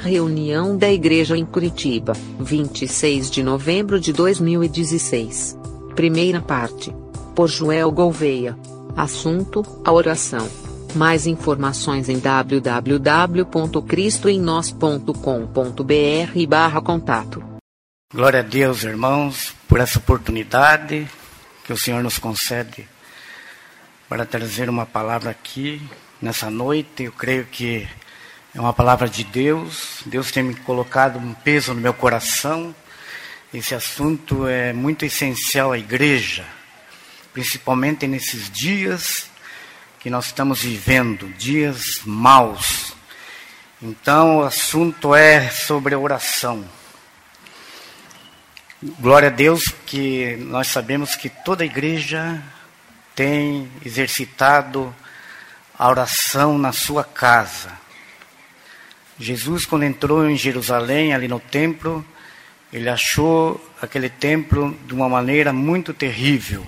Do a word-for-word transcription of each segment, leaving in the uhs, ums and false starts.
Reunião da Igreja em Curitiba, vinte e seis de novembro de dois mil e dezesseis. Primeira parte. Por Joel Gouveia. Assunto: a oração. Mais informações em w w w ponto cristo em nós ponto com ponto b r barra contato. Glória a Deus, irmãos, por essa oportunidade que o Senhor nos concede para trazer uma palavra aqui nessa noite. Eu creio que é uma palavra de Deus. Deus tem me colocado um peso no meu coração. Esse assunto é muito essencial à igreja, principalmente nesses dias que nós estamos vivendo, dias maus. Então, o assunto é sobre a oração. Glória a Deus que nós sabemos que toda a igreja tem exercitado a oração na sua casa. Jesus, quando entrou em Jerusalém, ali no templo, ele achou aquele templo de uma maneira muito terrível.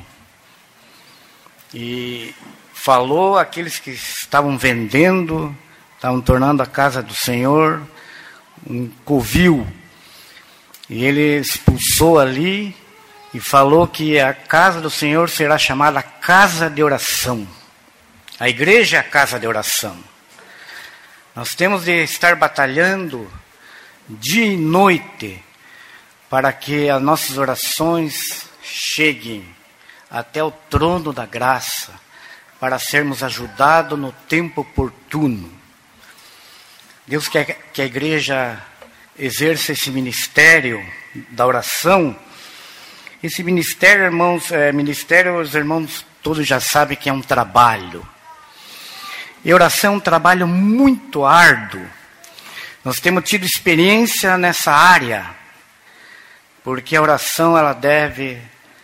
E falou àqueles que estavam vendendo, estavam tornando a casa do Senhor um covil. E ele expulsou ali e falou que a casa do Senhor será chamada casa de oração. A igreja é a casa de oração. Nós temos de estar batalhando dia e noite para que as nossas orações cheguem até o trono da graça, para sermos ajudados no tempo oportuno. Deus quer que a igreja exerça esse ministério da oração. Esse ministério, irmãos, é, ministério, os irmãos todos já sabem que é um trabalho. E oração é um trabalho muito árduo. Nós temos tido experiência nessa área, porque a oração ela deve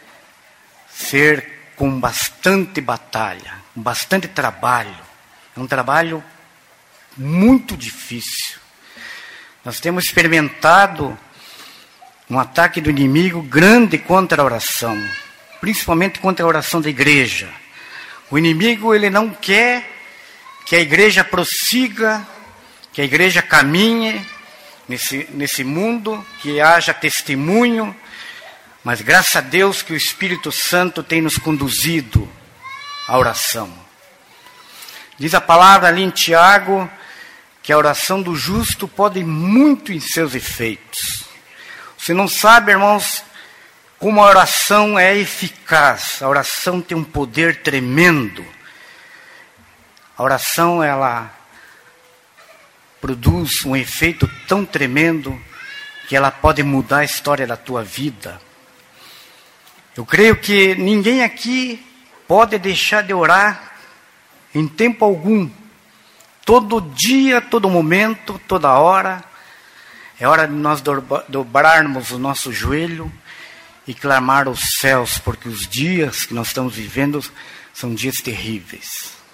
ser com bastante batalha, com bastante trabalho. É um trabalho muito difícil. Nós temos experimentado um ataque do inimigo grande contra a oração, principalmente contra a oração da igreja. O inimigo ele não quer que a igreja prossiga, que a igreja caminhe nesse, nesse mundo, que haja testemunho, mas graças a Deus que o Espírito Santo tem nos conduzido à oração. Diz a palavra ali em Tiago que a oração do justo pode muito em seus efeitos. Você não sabe, irmãos, como a oração é eficaz. A oração tem um poder tremendo. A oração, ela produz um efeito tão tremendo que ela pode mudar a história da tua vida. Eu creio que ninguém aqui pode deixar de orar em tempo algum. Todo dia, todo momento, toda hora, é hora de nós dobrarmos o nosso joelho e clamar aos céus, porque os dias que nós estamos vivendo são dias terríveis.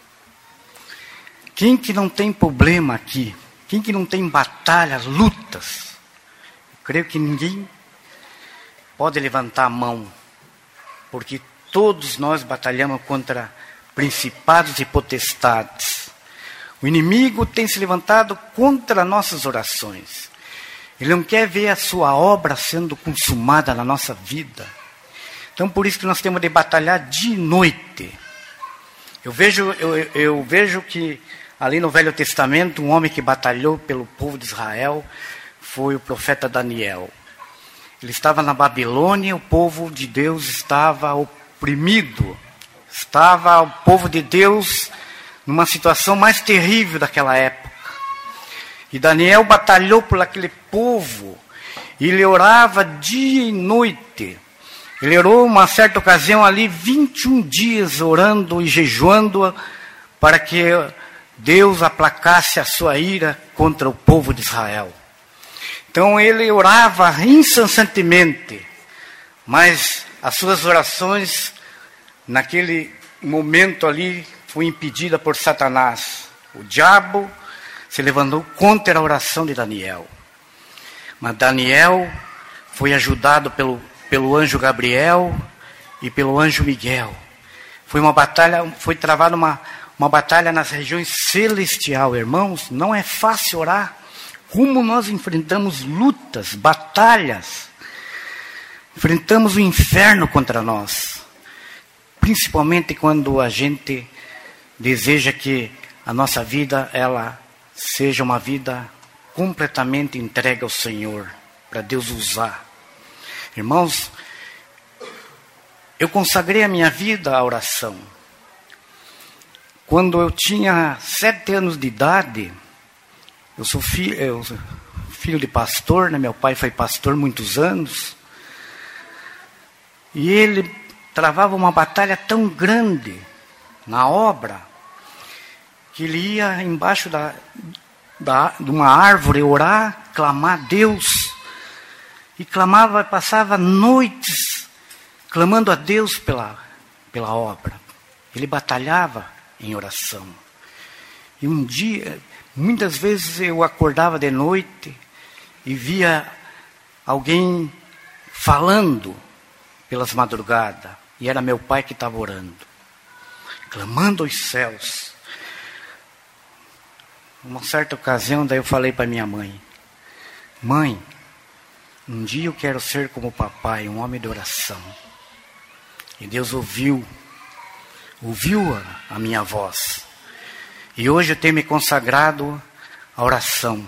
Quem que não tem problema aqui? Quem que não tem batalhas, lutas? Eu creio que ninguém pode levantar a mão, porque todos nós batalhamos contra principados e potestades. O inimigo tem se levantado contra nossas orações. Ele não quer ver a sua obra sendo consumada na nossa vida. Então, por isso que nós temos de batalhar dia e noite. Eu vejo, eu, eu vejo que ali no Velho Testamento, um homem que batalhou pelo povo de Israel foi o profeta Daniel. Ele estava na Babilônia, o povo de Deus estava oprimido. Estava o povo de Deus numa situação mais terrível daquela época. E Daniel batalhou por aquele povo. E ele orava dia e noite. Ele orou uma certa ocasião ali, vinte e um dias orando e jejuando para que Deus aplacasse a sua ira contra o povo de Israel. Então ele orava incessantemente, mas as suas orações naquele momento ali foi impedida por Satanás. O diabo se levantou contra a oração de Daniel. Mas Daniel foi ajudado pelo, pelo anjo Gabriel e pelo anjo Miguel. Foi uma batalha, foi travada uma, uma batalha nas regiões celestiais. Irmãos, não é fácil orar como nós enfrentamos lutas, batalhas, enfrentamos o inferno contra nós, principalmente quando a gente deseja que a nossa vida ela seja uma vida completamente entregue ao Senhor, para Deus usar. Irmãos, eu consagrei a minha vida à oração. Quando eu tinha sete anos de idade, eu sou filho, eu sou filho de pastor, né? Meu pai foi pastor muitos anos, e ele travava uma batalha tão grande na obra, que ele ia embaixo da, da, de uma árvore orar, clamar a Deus, e clamava, passava noites clamando a Deus pela, pela obra. Ele batalhava em oração. E um dia, muitas vezes eu acordava de noite e via alguém falando pelas madrugadas, e era meu pai que estava orando, clamando aos céus. Uma certa ocasião, daí eu falei para minha mãe: mãe, um dia eu quero ser como o papai, um homem de oração. E Deus ouviu, ouviu a, a minha voz. E hoje eu tenho me consagrado à oração.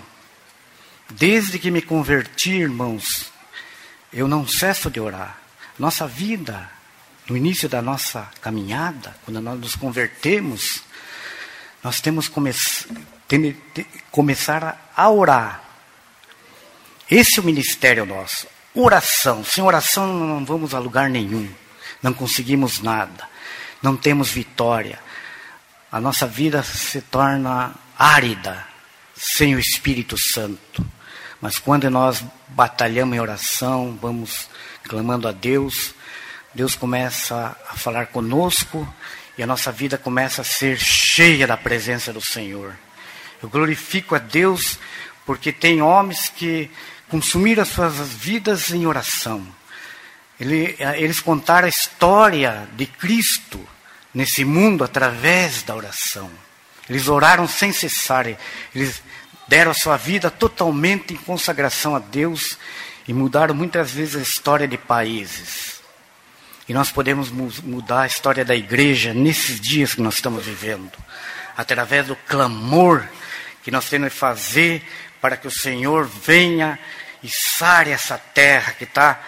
Desde que me converti, irmãos, eu não cesso de orar. Nossa vida, no início da nossa caminhada, quando nós nos convertemos, nós temos que come tem, tem, começar a orar. Esse é o ministério nosso. Oração. Sem oração não vamos a lugar nenhum. Não conseguimos nada. Não temos vitória. A nossa vida se torna árida sem o Espírito Santo. Mas quando nós batalhamos em oração, vamos clamando a Deus, Deus começa a falar conosco e a nossa vida começa a ser cheia da presença do Senhor. Eu glorifico a Deus porque tem homens que consumiram as suas vidas em oração. Ele, eles contaram a história de Cristo nesse mundo através da oração. Eles oraram sem cessar. Eles deram a sua vida totalmente em consagração a Deus e mudaram muitas vezes a história de países. E nós podemos mudar a história da igreja nesses dias que nós estamos vivendo, através do clamor que nós temos que fazer para que o Senhor venha e sare essa terra que está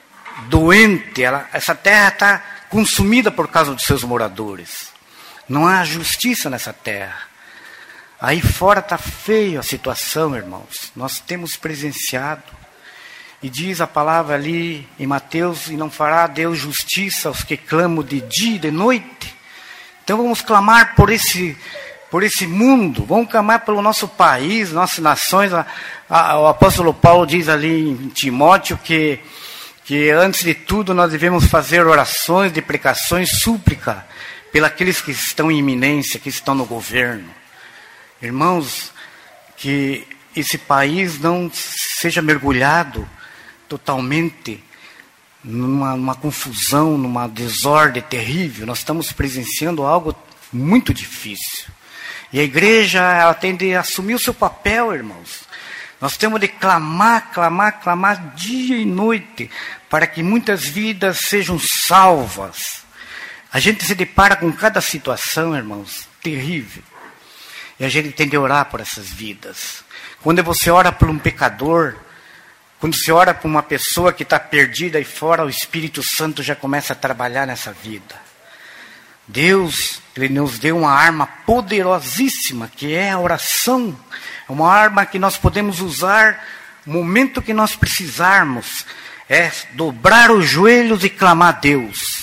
doente. Ela, essa terra está consumida por causa dos seus moradores. Não há justiça nessa terra. Aí fora está feio a situação, irmãos. Nós temos presenciado. E diz a palavra ali em Mateus: e não fará Deus justiça aos que clamam de dia e de noite. Então vamos clamar por esse, por esse mundo. Vamos clamar pelo nosso país, nossas nações. A, a, o apóstolo Paulo diz ali em Timóteo que, que antes de tudo nós devemos fazer orações, deprecações, súplica pelos que estão em iminência, que estão no governo. Irmãos, que esse país não seja mergulhado totalmente numa, numa confusão, numa desordem terrível. Nós estamos presenciando algo muito difícil. E a igreja, ela tem de assumir o seu papel, irmãos. Nós temos de clamar, clamar, clamar dia e noite, para que muitas vidas sejam salvas. A gente se depara com cada situação, irmãos, terrível. E a gente tem de orar por essas vidas. Quando você ora por um pecador, quando você ora por uma pessoa que está perdida aí fora, o Espírito Santo já começa a trabalhar nessa vida. Deus, Ele nos deu uma arma poderosíssima, que é a oração. É uma arma que nós podemos usar no momento que nós precisarmos. É dobrar os joelhos e clamar a Deus.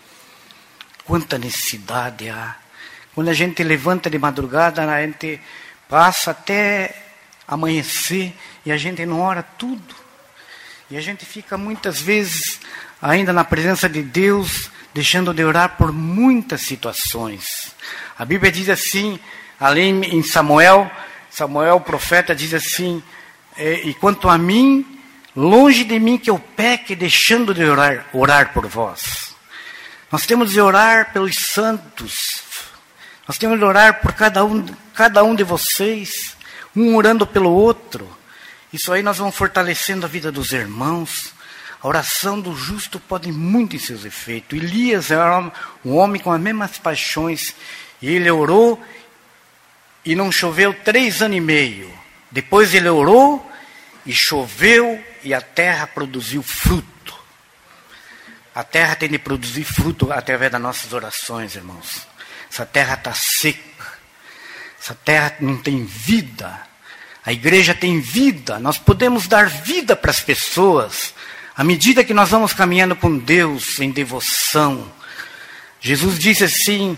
Quanta necessidade há. Quando a gente levanta de madrugada, a gente passa até amanhecer e a gente não ora tudo. E a gente fica muitas vezes ainda na presença de Deus, deixando de orar por muitas situações. A Bíblia diz assim, além em Samuel, Samuel o profeta diz assim: e quanto a mim, longe de mim que eu peque, deixando de orar, orar por vós. Nós temos de orar pelos santos. Nós temos de orar por cada um, cada um de vocês. um orando pelo outro. Isso aí nós vamos fortalecendo a vida dos irmãos. A oração do justo pode muito em seus efeitos. Elias era um homem com as mesmas paixões. E ele orou e não choveu três anos e meio. Depois ele orou e choveu e a terra produziu fruto. A terra tem de produzir fruto através das nossas orações, irmãos. Essa terra está seca. Essa terra não tem vida. A igreja tem vida. Nós podemos dar vida para as pessoas. À medida que nós vamos caminhando com Deus em devoção. Jesus disse assim,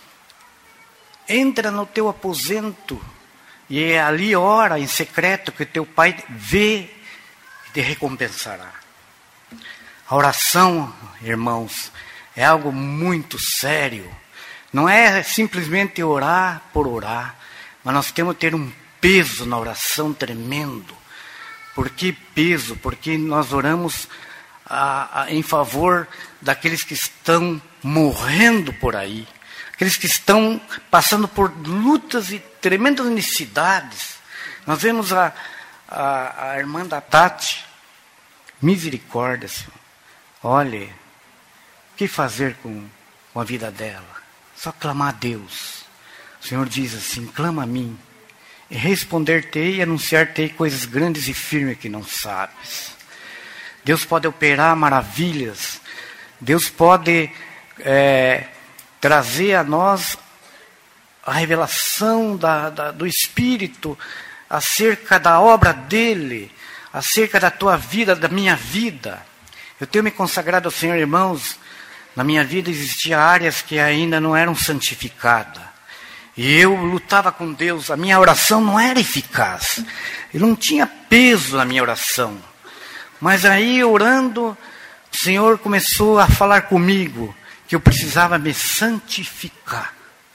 entra no teu aposento e ali ora em secreto que teu Pai vê e te recompensará. A oração, irmãos, é algo muito sério. Não é simplesmente orar por orar, mas nós temos que ter um peso na oração tremendo. Por que peso? Porque nós oramos a, a, em favor daqueles que estão morrendo por aí. Aqueles que estão passando por lutas e tremendas necessidades. Nós vemos a, a, a irmã da Tati. Misericórdia, Senhor. Olha, o que fazer com, com a vida dela? Só clamar a Deus. O Senhor diz assim, clama a mim. E responder-te-ei e anunciar-te-ei coisas grandes e firmes que não sabes. Deus pode operar maravilhas. Deus pode é, trazer a nós a revelação da, da, do Espírito acerca da obra dEle, acerca da tua vida, da minha vida. Eu tenho me consagrado ao Senhor, irmãos. Na minha vida existiam áreas que ainda não eram santificadas. E eu lutava com Deus, a minha oração não era eficaz. Eu não tinha peso na minha oração. Mas aí, orando, o Senhor começou a falar comigo que eu precisava me santificar.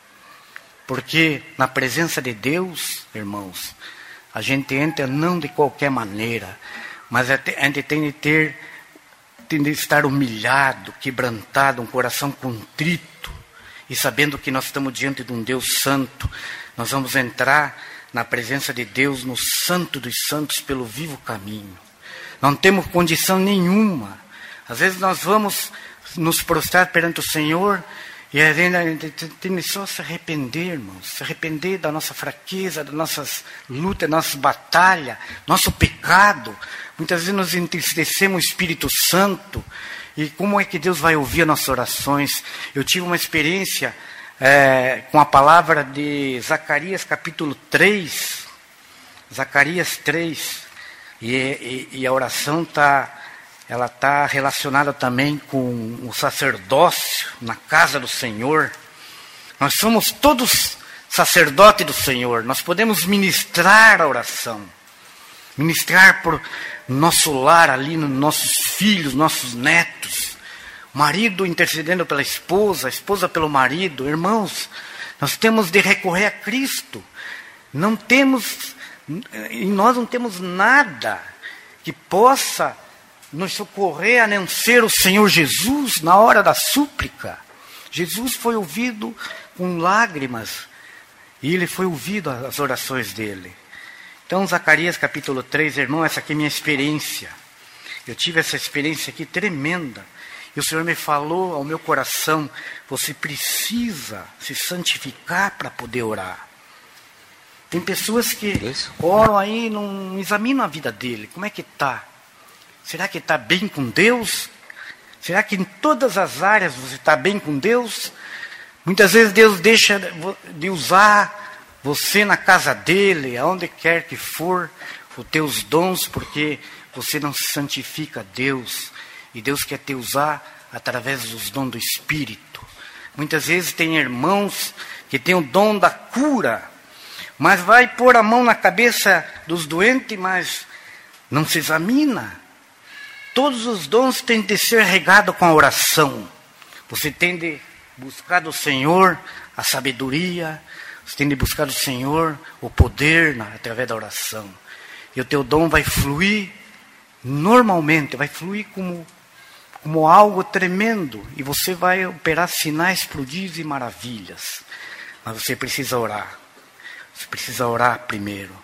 Porque na presença de Deus, irmãos, a gente entra não de qualquer maneira, mas a gente tem de ter, tem de estar humilhado, quebrantado, um coração contrito. E sabendo que nós estamos diante de um Deus santo, nós vamos entrar na presença de Deus, no santo dos santos, pelo vivo caminho. Não temos condição nenhuma. Às vezes nós vamos nos prostrar perante o Senhor e a gente tem só se arrepender, irmãos. Se arrepender da nossa fraqueza, das nossas lutas, das nossas batalhas, nosso pecado. Muitas vezes nós entristecemos o Espírito Santo. E como é que Deus vai ouvir as nossas orações? Eu tive uma experiência é, com a palavra de Zacarias capítulo três. Zacarias três. E, e, e a oração está ela tá relacionada também com o sacerdócio na casa do Senhor. Nós somos todos sacerdotes do Senhor. Nós podemos ministrar a oração. Ministrar por nosso lar ali, nos nossos filhos, nossos netos. O marido intercedendo pela esposa, a esposa pelo marido. Irmãos, nós temos de recorrer a Cristo. Não temos, e nós não temos nada que possa nos socorrer a não ser o Senhor Jesus na hora da súplica. Jesus foi ouvido com lágrimas e ele foi ouvido as orações dele. Então, Zacarias capítulo três, irmão, essa aqui é minha experiência. Eu tive essa experiência aqui tremenda. E o Senhor me falou ao meu coração, você precisa se santificar para poder orar. Tem pessoas que oram aí e não examinam a vida dele. Como é que está? Será que está bem com Deus? Será que em todas as áreas você está bem com Deus? Muitas vezes Deus deixa de usar você na casa dele, aonde quer que for, os teus dons, porque você não se santifica a Deus. E Deus quer te usar através dos dons do Espírito. Muitas vezes tem irmãos que têm o dom da cura, mas vai pôr a mão na cabeça dos doentes, mas não se examina. Todos os dons têm de ser regados com a oração. Você tem de buscar do Senhor a sabedoria, você tem de buscar do Senhor o poder na, através da oração. E o teu dom vai fluir normalmente, vai fluir como, como algo tremendo. E você vai operar sinais, prodígios e maravilhas. Mas você precisa orar. Você precisa orar primeiro.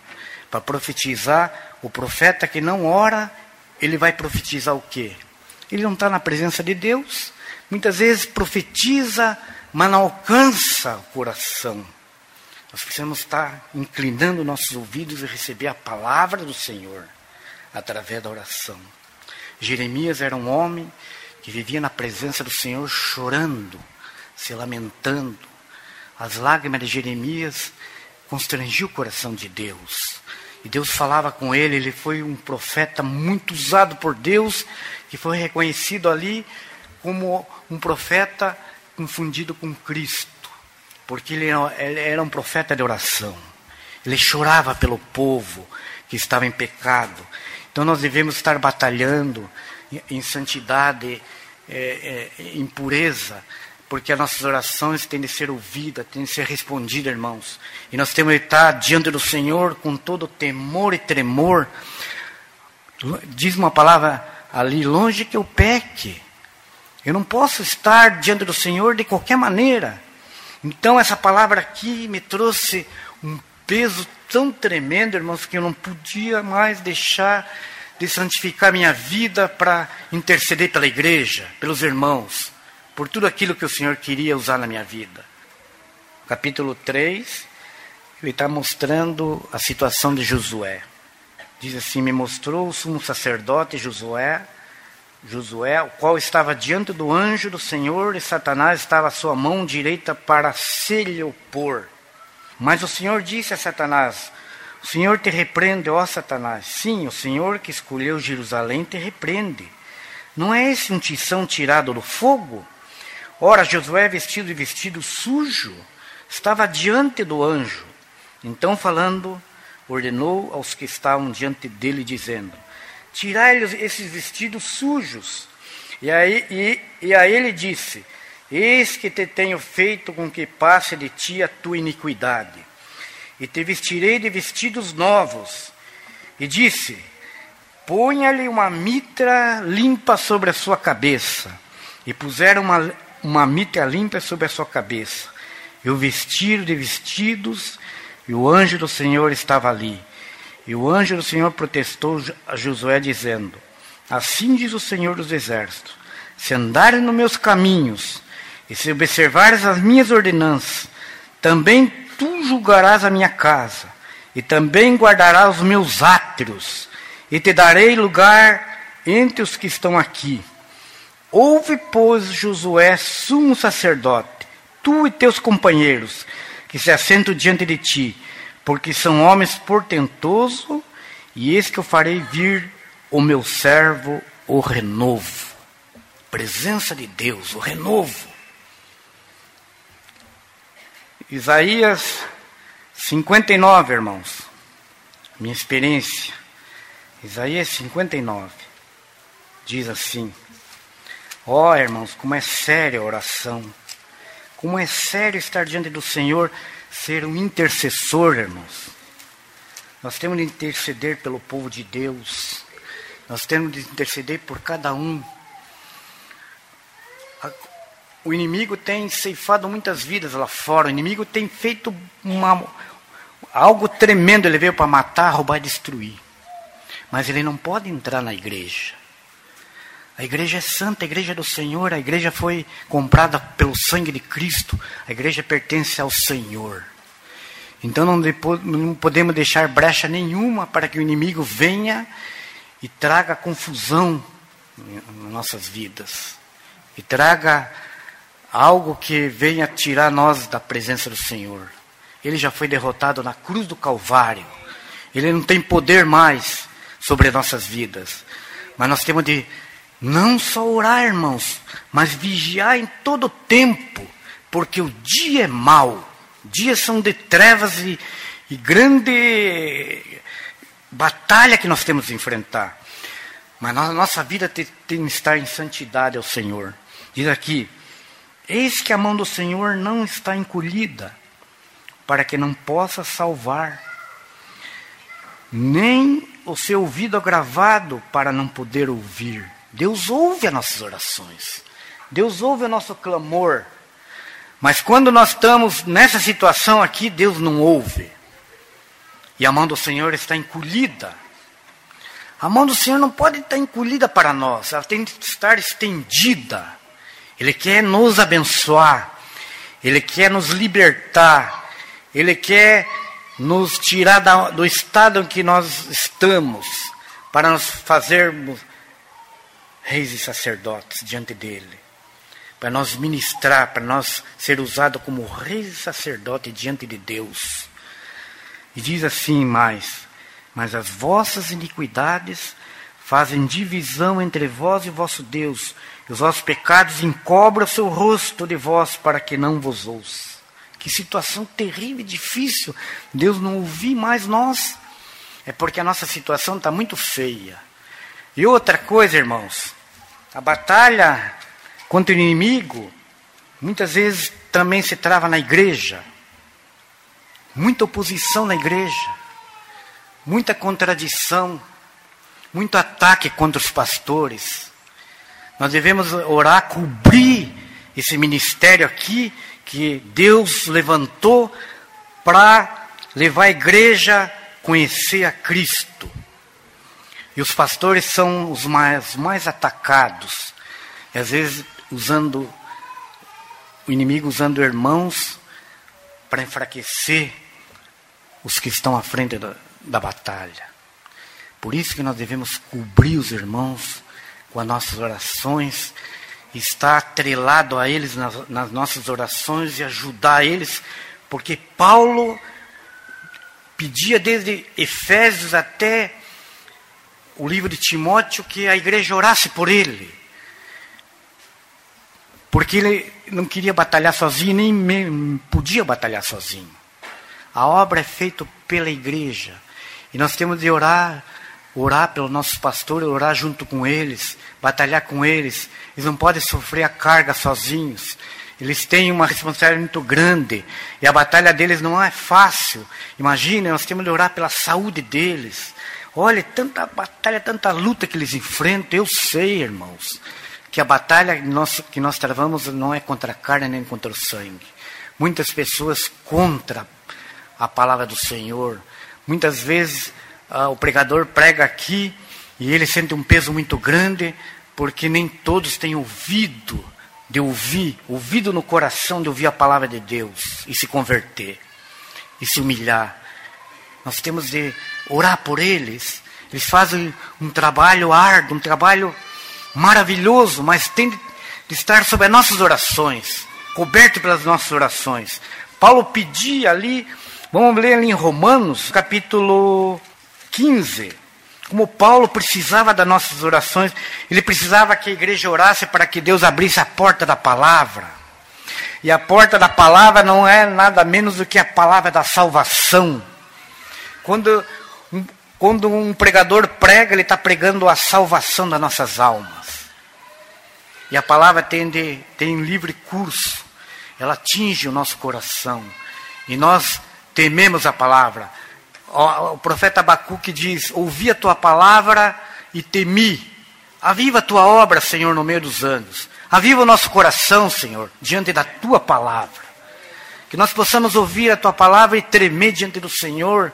para profetizar. O profeta que não ora, ele vai profetizar o quê? Ele não está na presença de Deus. Muitas vezes profetiza, mas não alcança o coração. Nós precisamos estar inclinando nossos ouvidos e receber a palavra do Senhor através da oração. Jeremias era um homem que vivia na presença do Senhor chorando, se lamentando. As lágrimas de Jeremias constrangiam o coração de Deus. E Deus falava com ele. Ele foi um profeta muito usado por Deus, que foi reconhecido ali como um profeta confundido com Cristo. Porque ele era um profeta de oração. Ele chorava pelo povo que estava em pecado. Então nós devemos estar batalhando em santidade, é, é, em pureza, porque as nossas orações têm de ser ouvidas, têm de ser respondidas, irmãos. E nós temos de estar diante do Senhor com todo temor e tremor. Diz uma palavra ali, longe que eu peque. Eu não posso estar diante do Senhor de qualquer maneira. Então essa palavra aqui me trouxe um peso tão tremendo, irmãos, que eu não podia mais deixar de santificar minha vida para interceder pela igreja, pelos irmãos, por tudo aquilo que o Senhor queria usar na minha vida. Capítulo três, ele está mostrando a situação de Josué. Diz assim: me mostrou o sumo sacerdote Josué, Josué, o qual estava diante do anjo do Senhor, e Satanás estava à sua mão direita para se lhe opor. Mas o Senhor disse a Satanás: o Senhor te repreende, ó Satanás. Sim, o Senhor que escolheu Jerusalém te repreende. Não é esse um tição tirado do fogo? Ora, Josué, vestido de vestido sujo, estava diante do anjo. Então, falando, ordenou aos que estavam diante dele, dizendo: tirai-lhe esses vestidos sujos. E, aí, e, e a ele disse: eis que te tenho feito com que passe de ti a tua iniquidade, e te vestirei de vestidos novos. E disse: ponha-lhe uma mitra limpa sobre a sua cabeça. E puseram uma, uma mitra limpa sobre a sua cabeça. E o vestiram de vestidos, e o anjo do Senhor estava ali. E o anjo do Senhor protestou a Josué, dizendo: assim diz o Senhor dos Exércitos: se andares nos meus caminhos, e se observares as minhas ordenanças, também tu julgarás a minha casa, e também guardarás os meus átrios, e te darei lugar entre os que estão aqui. Ouve, pois, Josué, sumo sacerdote, tu e teus companheiros, que se assentam diante de ti, porque são homens portentosos, e eis que eu farei vir o meu servo, o renovo. Presença de Deus, o renovo. Isaías cinquenta e nove, irmãos. Minha experiência. Isaías cinquenta e nove. Diz assim: ó, oh, irmãos, como é séria a oração. Como é sério estar diante do Senhor, ser um intercessor, irmãos. Nós temos de interceder pelo povo de Deus. Nós temos de interceder por cada um. O inimigo tem ceifado muitas vidas lá fora. O inimigo tem feito uma, algo tremendo. Ele veio para matar, roubar e destruir. Mas ele não pode entrar na igreja. A igreja é santa, a igreja é do Senhor. A igreja foi comprada pelo sangue de Cristo. A igreja pertence ao Senhor. Então não, depo, não podemos deixar brecha nenhuma para que o inimigo venha e traga confusão nas nossas vidas. E traga algo que venha tirar nós da presença do Senhor. Ele já foi derrotado na cruz do Calvário. Ele não tem poder mais sobre as nossas vidas. Mas nós temos de não só orar, irmãos, mas vigiar em todo o tempo, porque o dia é mau. Dias são de trevas e, e grande batalha que nós temos de enfrentar. Mas a nossa vida tem, tem de estar em santidade ao Senhor. Diz aqui: eis que a mão do Senhor não está encolhida, para que não possa salvar, nem o seu ouvido agravado para não poder ouvir. Deus ouve as nossas orações. Deus ouve o nosso clamor. Mas quando nós estamos nessa situação aqui, Deus não ouve. E a mão do Senhor está encolhida. A mão do Senhor não pode estar encolhida para nós, ela tem que estar estendida. Ele quer nos abençoar, Ele quer nos libertar, Ele quer nos tirar da, do estado em que nós estamos, para nos fazermos reis e sacerdotes diante dEle. Para nós ministrar, para nós ser usados como reis e sacerdotes diante de Deus. E diz assim mais: mas as vossas iniquidades fazem divisão entre vós e vosso Deus, e os vossos pecados encobrem o seu rosto de vós, para que não vos ouça. Que situação terrível e difícil. Deus não ouvir mais nós. É porque a nossa situação está muito feia. E outra coisa, irmãos, a batalha contra o inimigo muitas vezes também se trava na igreja. Muita oposição na igreja, muita contradição, muito ataque contra os pastores. Nós devemos orar, cobrir esse ministério aqui que Deus levantou para levar a igreja a conhecer a Cristo. E os pastores são os mais, mais atacados. E às vezes usando o inimigo usando irmãos para enfraquecer os que estão à frente da, da batalha. Por isso que nós devemos cobrir os irmãos com as nossas orações, estar atrelado a eles nas, nas nossas orações e ajudar eles, porque Paulo pedia desde Efésios até o livro de Timóteo que a igreja orasse por ele, porque ele não queria batalhar sozinho, nem mesmo podia batalhar sozinho. A obra é feita pela igreja. E nós temos de orar, orar pelos nossos pastores, orar junto com eles, batalhar com eles. Eles não podem sofrer a carga sozinhos. Eles têm uma responsabilidade muito grande. E a batalha deles não é fácil. Imagina, nós temos de orar pela saúde deles. Olha, tanta batalha, tanta luta que eles enfrentam. Eu sei, irmãos, que a batalha que nós, que nós travamos não é contra a carne nem contra o sangue. Muitas pessoas contra a palavra do Senhor. Muitas vezes ah, o pregador prega aqui e ele sente um peso muito grande, porque nem todos têm ouvido de ouvir, ouvido no coração de ouvir a palavra de Deus e se converter e se humilhar. Nós temos de orar por eles. Eles fazem um trabalho árduo, um trabalho maravilhoso, mas tem de estar sob as nossas orações, coberto pelas nossas orações. Paulo pedia ali, vamos ler ali em Romanos, capítulo quinze, como Paulo precisava das nossas orações. Ele precisava que a igreja orasse para que Deus abrisse a porta da palavra. E a porta da palavra não é nada menos do que a palavra da salvação. Quando um, quando um pregador prega, ele está pregando a salvação das nossas almas. E a palavra tem, de, tem livre curso. Ela atinge o nosso coração. E nós tememos a palavra. O, o profeta Abacuque diz: ouvi a tua palavra e temi. Aviva a tua obra, Senhor, no meio dos anos. Aviva o nosso coração, Senhor, diante da tua palavra. Que nós possamos ouvir a tua palavra e tremer diante do Senhor.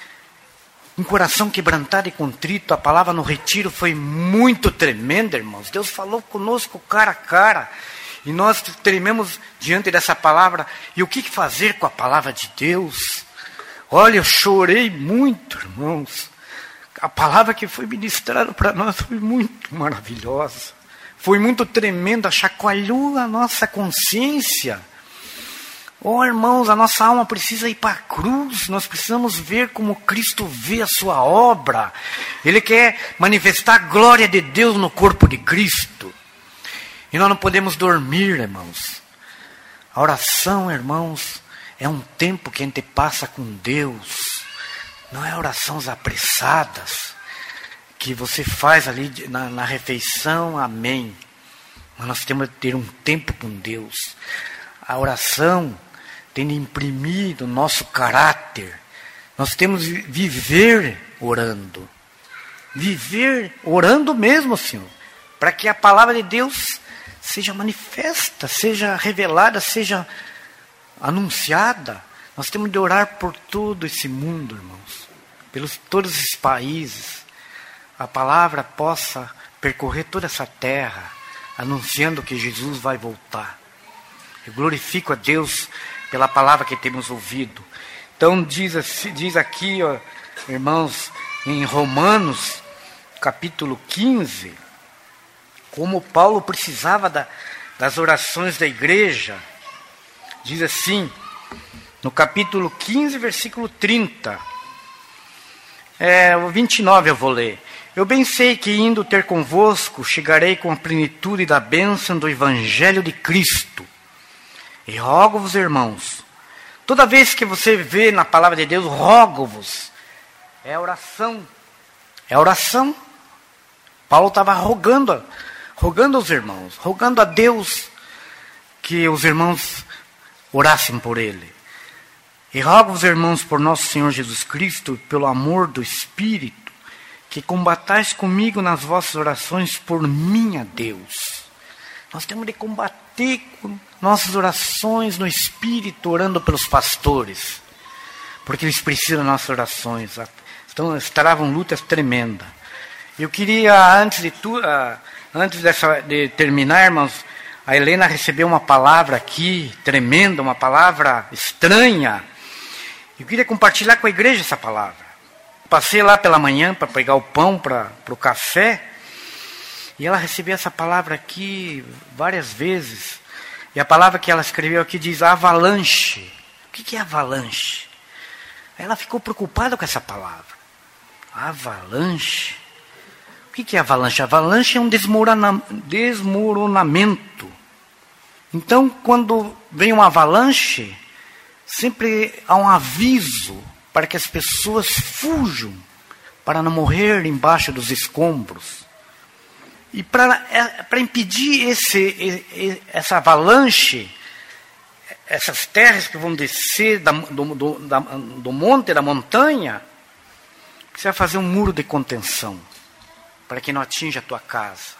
Um coração quebrantado e contrito. A palavra no retiro foi muito tremenda, irmãos. Deus falou conosco cara a cara. E nós trememos diante dessa palavra. E o que fazer com a palavra de Deus? Olha, eu chorei muito, irmãos. A palavra que foi ministrada para nós foi muito maravilhosa. Foi muito tremenda, chacoalhou a nossa consciência. Oh, irmãos, a nossa alma precisa ir para a cruz. Nós precisamos ver como Cristo vê a sua obra. Ele quer manifestar a glória de Deus no corpo de Cristo. E nós não podemos dormir, irmãos. A oração, irmãos, é um tempo que a gente passa com Deus. Não é orações apressadas que você faz ali na, na refeição, amém. Mas nós temos que ter um tempo com Deus. A oração tem de imprimir o nosso caráter. Nós temos de viver orando. Viver orando mesmo, Senhor. Para que a palavra de Deus seja manifesta, seja revelada, seja anunciada. Nós temos de orar por todo esse mundo, irmãos. pelos todos esses países, a palavra possa percorrer toda essa terra, anunciando que Jesus vai voltar. Eu glorifico a Deus pela palavra que temos ouvido. Então diz, diz aqui, ó, irmãos, em Romanos, capítulo quinze, como Paulo precisava da, das orações da igreja. Diz assim, no capítulo quinze, versículo trinta, é, o vinte e nove eu vou ler. Eu bem sei que indo ter convosco, chegarei com a plenitude da bênção do Evangelho de Cristo. E rogo-vos, irmãos, toda vez que você vê na palavra de Deus, rogo-vos, é oração, é oração. Paulo estava rogando, rogando aos irmãos, rogando a Deus que os irmãos orassem por ele. E rogo-vos, irmãos, por nosso Senhor Jesus Cristo, pelo amor do Espírito, que combatais comigo nas vossas orações por mim a Deus. Nós temos de combater com nossas orações no Espírito, orando pelos pastores, porque eles precisam das nossas orações. Então, travam lutas tremendas. Eu queria, antes de tudo, antes dessa, de terminar, irmãos, a Helena recebeu uma palavra aqui, tremenda, uma palavra estranha. Eu queria compartilhar com a igreja essa palavra. Passei lá pela manhã para pegar o pão para o café, e ela recebeu essa palavra aqui várias vezes. E a palavra que ela escreveu aqui diz avalanche. O que é avalanche? Ela ficou preocupada com essa palavra. Avalanche? O que é avalanche? Avalanche é um desmorona, desmoronamento. Então, quando vem uma avalanche, sempre há um aviso para que as pessoas fujam, para não morrer embaixo dos escombros. E para, para impedir esse, essa avalanche, essas terras que vão descer da, do, do, da, do monte, da montanha, precisa fazer um muro de contenção, para que não atinja a tua casa.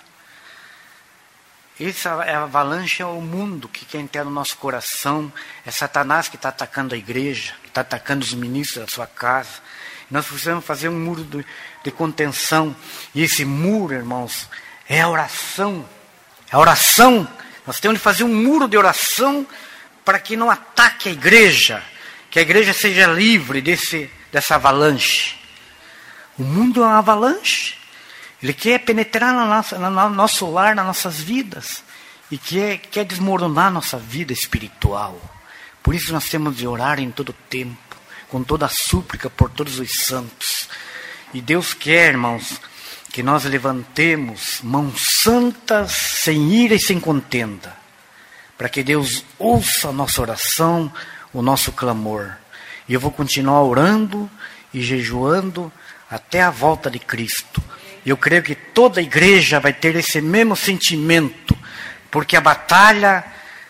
Essa avalanche é o mundo que quer entrar no nosso coração, é Satanás que está atacando a igreja, que está atacando os ministros da sua casa. Nós precisamos fazer um muro de, de contenção, e esse muro, irmãos, é a oração. É a oração. Nós temos de fazer um muro de oração para que não ataque a igreja, que a igreja seja livre desse, dessa avalanche. O mundo é uma avalanche. Ele quer penetrar no nosso, no nosso lar, nas nossas vidas, e quer, quer desmoronar a nossa vida espiritual. Por isso nós temos de orar em todo tempo, com toda a súplica por todos os santos. E Deus quer, irmãos, que nós levantemos mãos santas, sem ira e sem contenda, para que Deus ouça a nossa oração, o nosso clamor. E eu vou continuar orando e jejuando até a volta de Cristo. Eu creio que toda a igreja vai ter esse mesmo sentimento, porque a batalha,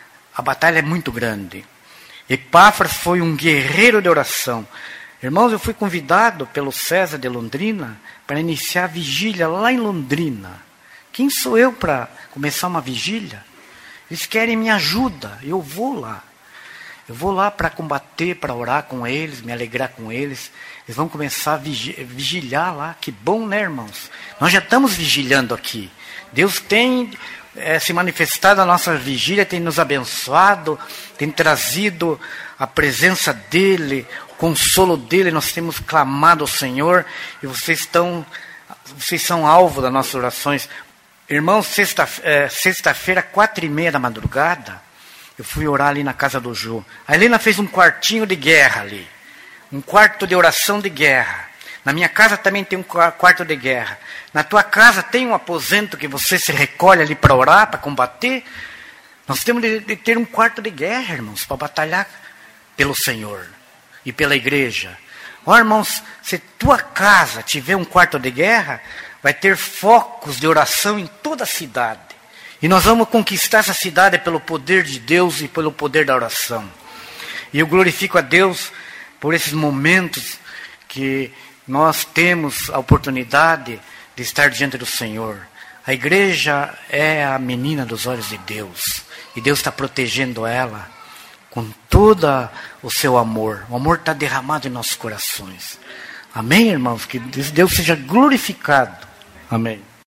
a batalha é muito grande. Epáfras foi um guerreiro de oração. Irmãos, eu fui convidado pelo César de Londrina para iniciar a vigília lá em Londrina. Quem sou eu para começar uma vigília? Eles querem minha ajuda, eu vou lá. Eu vou lá para combater, para orar com eles, me alegrar com eles. Eles vão começar a vigiliar lá. Que bom, né, irmãos? Nós já estamos vigilando aqui. Deus tem é, se manifestado na nossa vigília, tem nos abençoado, tem trazido a presença dEle, o consolo dEle. Nós temos clamado ao Senhor e vocês, estão, vocês são alvo das nossas orações. Irmãos, sexta, é, sexta-feira, quatro e meia da madrugada, eu fui orar ali na casa do Jô. A Helena fez um quartinho de guerra ali. Um quarto de oração de guerra. Na minha casa também tem um quarto de guerra. Na tua casa tem um aposento que você se recolhe ali para orar, para combater. Nós temos de, de ter um quarto de guerra, irmãos, para batalhar pelo Senhor e pela igreja. Ó, irmãos, se tua casa tiver um quarto de guerra, vai ter focos de oração em toda a cidade. E nós vamos conquistar essa cidade pelo poder de Deus e pelo poder da oração. E eu glorifico a Deus por esses momentos que nós temos a oportunidade de estar diante do Senhor. A igreja é a menina dos olhos de Deus. E Deus está protegendo ela com todo o seu amor. O amor está derramado em nossos corações. Amém, irmãos? Que Deus seja glorificado. Amém.